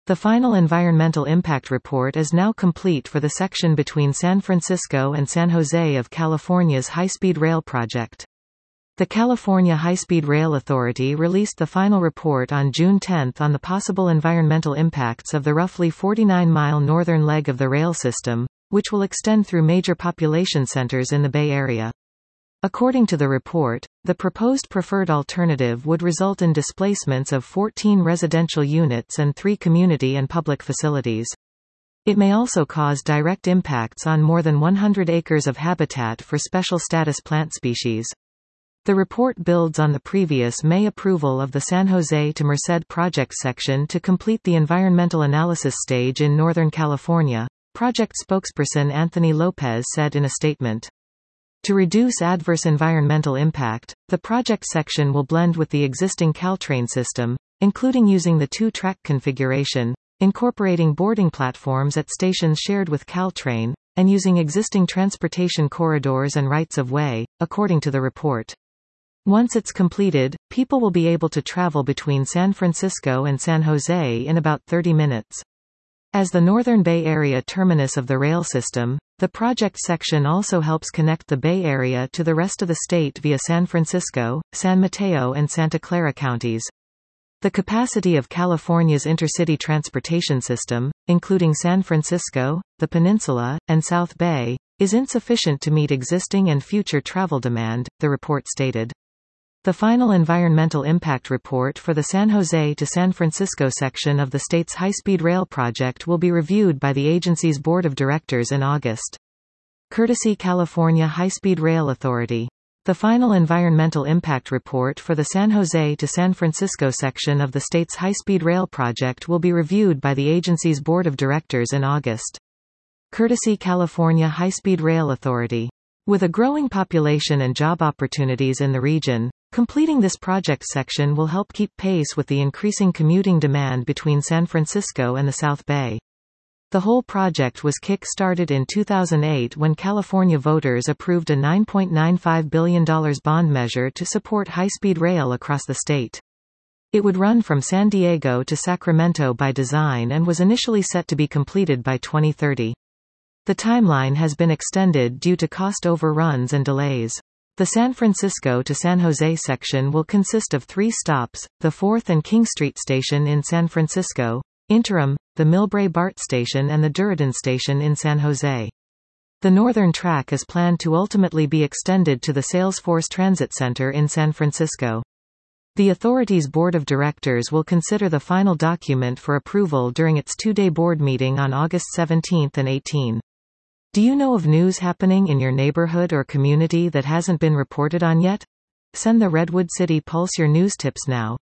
The final environmental impact report is now complete for the section between San Francisco and San Jose of California's high-speed rail project. The California High-Speed Rail Authority released the final report on June 10 on the possible environmental impacts of the roughly 49-mile northern leg of the rail system, which will extend through major population centers in the Bay Area. According to the report, the proposed preferred alternative would result in displacements of 14 residential units and 3 community and public facilities. It may also cause direct impacts on more than 100 acres of habitat for special status plant species. The report builds on the previous May approval of the San Jose to Merced project section to complete the environmental analysis stage in Northern California, project spokesperson Anthony Lopez said in a statement. To reduce adverse environmental impact, the project section will blend with the existing Caltrain system, including using the 2-track configuration, incorporating boarding platforms at stations shared with Caltrain, and using existing transportation corridors and rights-of-way, according to the report. Once it's completed, people will be able to travel between San Francisco and San Jose in about 30 minutes. As the Northern Bay Area terminus of the rail system, the project section also helps connect the Bay Area to the rest of the state via San Francisco, San Mateo and Santa Clara counties. The capacity of California's intercity transportation system, including San Francisco, the Peninsula, and South Bay, is insufficient to meet existing and future travel demand, the report stated. The final environmental impact report for the San Jose to San Francisco section of the state's high-speed rail project will be reviewed by the agency's board of directors in August. Courtesy California High-Speed Rail Authority. The final environmental impact report for the San Jose to San Francisco section of the state's high-speed rail project will be reviewed by the agency's board of directors in August. Courtesy California High-Speed Rail Authority. With a growing population and job opportunities in the region, completing this project section will help keep pace with the increasing commuting demand between San Francisco and the South Bay. The whole project was kick-started in 2008 when California voters approved a $9.95 billion bond measure to support high-speed rail across the state. It would run from San Diego to Sacramento by design and was initially set to be completed by 2030. The timeline has been extended due to cost overruns and delays. The San Francisco to San Jose section will consist of 3 stops, the 4th and King Street Station in San Francisco, Interim, the Millbrae BART Station and the Duridan Station in San Jose. The northern track is planned to ultimately be extended to the Salesforce Transit Center in San Francisco. The authority's board of directors will consider the final document for approval during its 2-day board meeting on August 17 and 18. Do you know of news happening in your neighborhood or community that hasn't been reported on yet? Send the Redwood City Pulse your news tips now.